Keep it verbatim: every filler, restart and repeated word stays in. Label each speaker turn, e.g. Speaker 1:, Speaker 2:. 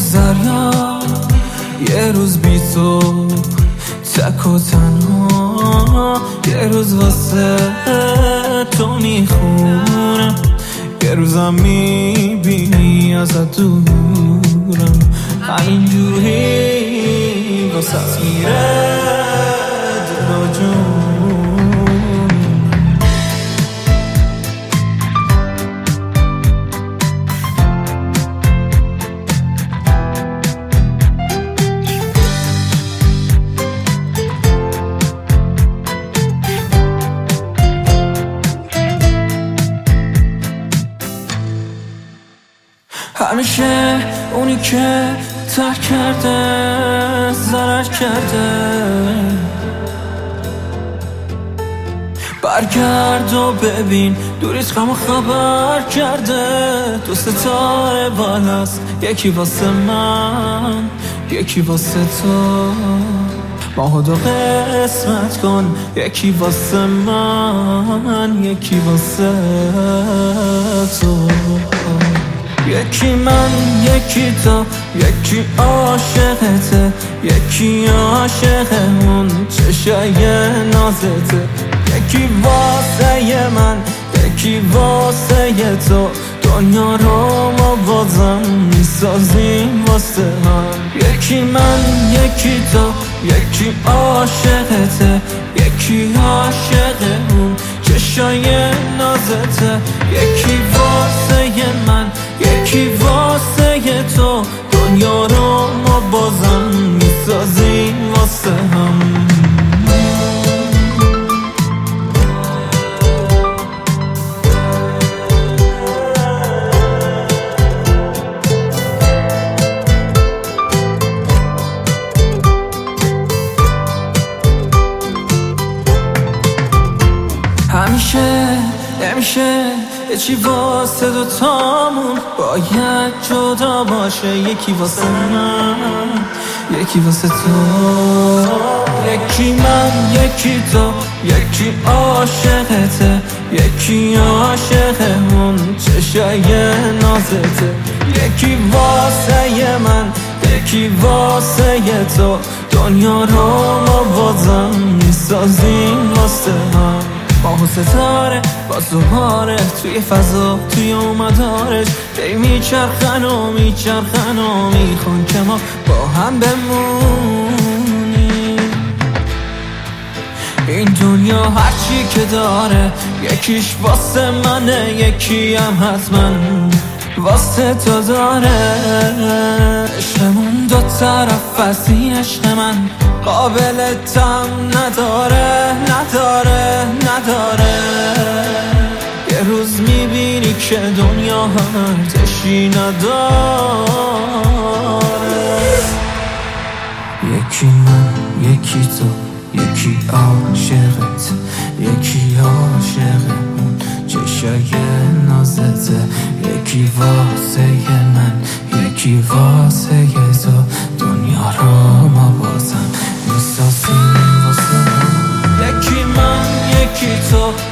Speaker 1: دریا، یه روز بی تو تک و تنها، یه روز واسه تو میخونم، یه روزم میبینی ازت دورم، همینجوری واسه میره دل و جون. همیشه اونی که ترک کرده ضرر کرده، برگرد و ببین دوریت غم خبر کرده. دو ستاره بالاست، یکی واسه من یکی واسه تو، ماهو دو قسمت کن، یکی واسه من یکی واسه تو. یکی من یکی تو، یکی عاشقته، یکی عاشق اون چشای نازته، یکی واسه من یکی واسه تو، دنیا رو ما بازم میسازیم واسه هم. یکی من یکی تو، یکی عاشقته، یکی عاشق اون چشای نازته، یکی واسه من یکی واسه تو، دنیا رو ما بازم میسازیم واسه هم. همیشه نمیشه یه چی واسه دوتامون باید جدا باشه، یکی واسه من یکی واسه تو، یکی من یکی تو، یکی عاشقته، یکی عاشق اون چشای نازته، یکی واسه من یکی واسه تو، دنیا رو ما بازم میسازیم واسه هم. ماه و ستاره باز دوباره توی فضا توی اومدارش دی میچرخن و میچرخن و میخون که ما با هم بمونیم. این دنیا هرچی که داره یکیش واسه منه، یکی هم حتما واسه تو داره. عشقمون دو طرف هستی، عشق من قابل تم نداره نداره نداره. یه روز میبینی که دنیا ارزشی نداره.
Speaker 2: یکی من یکی تو، یکی عاشقت، یکی عاشق اون چشای نازته، یکی واسه من یکی واسه تو، دنیا رو ما بازم میسازیم واسه هم.
Speaker 1: یکی من یکی تو،